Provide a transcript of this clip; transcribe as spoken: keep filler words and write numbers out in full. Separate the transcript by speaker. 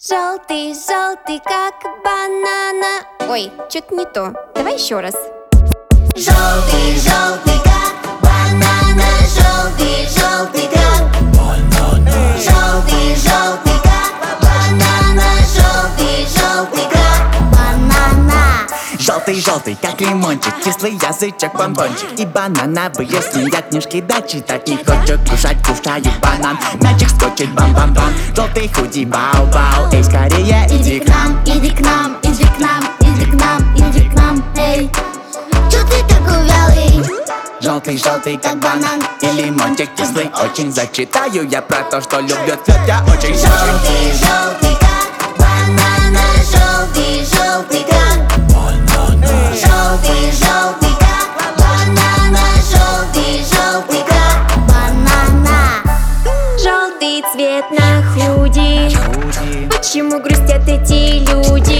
Speaker 1: Желтый, желтый, как банана. Ой, что-то не то. Давай еще раз.
Speaker 2: Желтый, желтый, как банана. Желтый, желтый, как банана. Желтый, желтый, как банана. Желтый, желтый, как банана.
Speaker 3: Желтый, желтый, как лимончик, кислый язычок, бомбончик. И банановые снег книжки, да читать не хочу. Кушать, кушаю банан, мячик скочит, бам-бам-бам. Желтый худи, бау-бау, эй, скорее
Speaker 2: Иди к нам, иди к нам, иди к нам, иди к нам, иди к нам, эй. Чё ты такой вялый?
Speaker 3: Желтый, желтый, как банан. И лимончик кислый, очень зачитаю я про то, что люблю цвет я очень.
Speaker 2: Желтый, желтый, как банана. Желтый, желтый, как банана. Желтый, желтый, как банана. Желтый, желтый, как банана.
Speaker 1: Желтый цвет на худи. Почему грустят эти люди?